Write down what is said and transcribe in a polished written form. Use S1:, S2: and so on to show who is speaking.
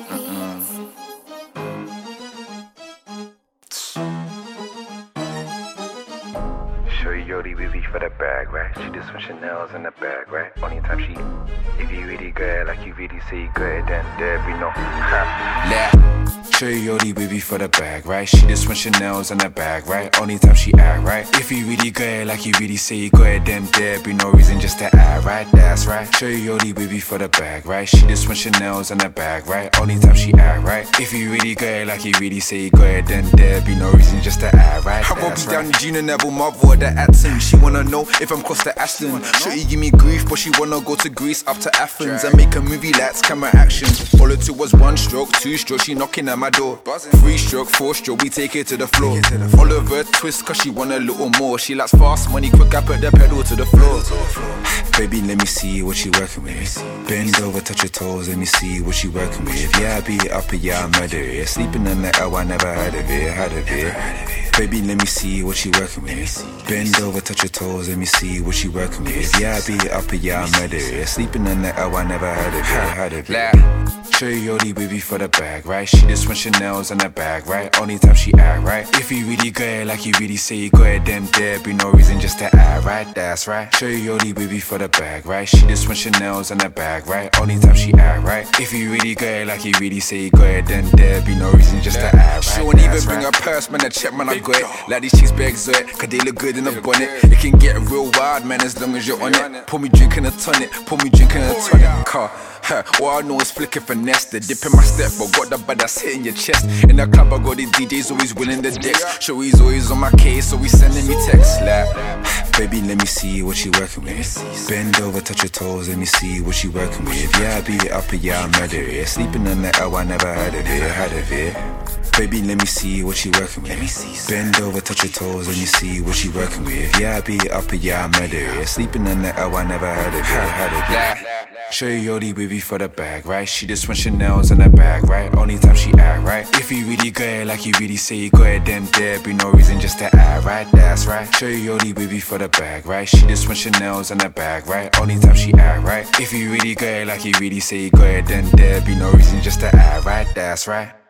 S1: Shorty Yodi baby for the bag, right? She just want Chanel's in the bag, right? Only time she, if you really good, like you really say you good, then there be no Shorty Yodi baby for the bag, right? She just want Chanel's in the bag, right? Only time she act, right? If you really good, like you really say you good, then there be no reason just to act, right? That's right. Shorty Yodi baby for the bag, right? She just want Chanel's in the bag, right? Only time she act, right? If you really good, like you really say you good, then there be no reason just to act, right?
S2: I won't be down the Gina Neville, mother or the Atson. She wanna know if I'm Costa Ashton. Shorty give me grief, but she wanna go to Greece, up to Athens, and make a movie lights, camera action. All it took was 1 stroke, 2 stroke, she knocking at my door. 3 stroke, 4 stroke, we take it to the floor. All of her twist, cause she want a little more. She likes fast money, quick, I put the pedal to the floor. Baby, let me see what you working with. Bend over, touch your toes, let me see what you working with. Yeah, I beat it up, and yeah, I murder it. Sleeping in the L, I never heard of it, Baby, let me see what you working with. Bend over, touch your toes, let me see what you working with. Yeah, I beat it up, and yeah, I murder it. Sleeping in the L, I never heard of it. Shorty Yodi baby for the bag, right? She just want Chanel's in the bag, right? Only time she act, right? If you really good, like you really say you good, then there be no reason just to act, right? That's right. Shorty Yodi baby for the bag, right? She just want Chanel's in the bag, right? Only time she act, right? If you really good, like you really say you good, then there be no reason just to act, right? She won't even bring her purse, man, I check, man, I got it. Like these chicks bags on it, cause they look good in a bonnet. It can get real wild, man, as long as you're on it. Pour me drinking a tonic, pour me drinking a tonic. Car, all I know is flicking finesse. The dip in my step, but got the badass hit in your chest. In the club, I got the DJs always winning the decks. Shorty's always on my case, so we sending me texts like, baby, let me see what you working with. Bend over, touch your toes, let me see what you working with. Yeah, I beat it up, and yeah, I murder it. Sleeping in the L, I never heard of it. Baby, let me see what you working with. Bend over, touch your toes, let me see what you working with. Yeah, I beat it up, and yeah, I murder it. Sleeping in the L, I never heard of it. Shorty Yodi baby for the bag, right? She just want Chanel's in the bag, right? Only time she act, right? If you really good, like you really say you good, then there be no reason just to act, right? That's right. Shorty Yodi baby for the bag, right? She just want Chanel's in the bag, right? Only time she act, right? If you really good, like you really say you good, then there be no reason just to act, right? That's right.